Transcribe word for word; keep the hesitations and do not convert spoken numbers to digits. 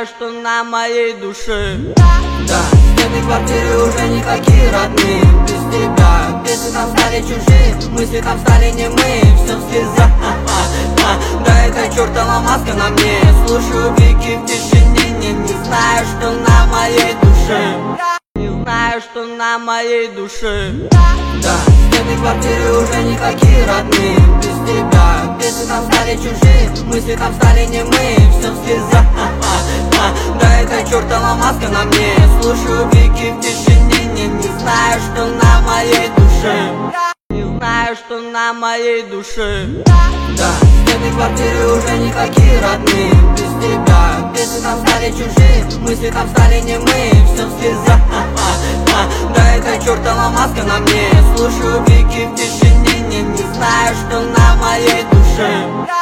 знаю, что на моей душе. Да, в этой квартире уже никакие родные. Без тебя песни там стали чужие, мысли там стали немые, все в слезах. Да, эта чертова маска на мне. Слушаю крики в тишине, не, не знаю, что на моей душе. Не знаю, что на моей душе. Да, в этой квартире уже никакие родные. Без тебя песни там стали чужие, мысли там стали немые, все в слезах. Да, эта чертова маска на мне. Слушаю крики в тишине, не, не знаю, что на моей душе. Не знаю, что на моей душе. Да, в этой квартире уже никакие родные. Без тебя песни там стали чужие, мысли там стали немые, все в слезах. Да, эта чертова маска на мне. Слушаю крики в тишине, не, не знаю, что на моей душе.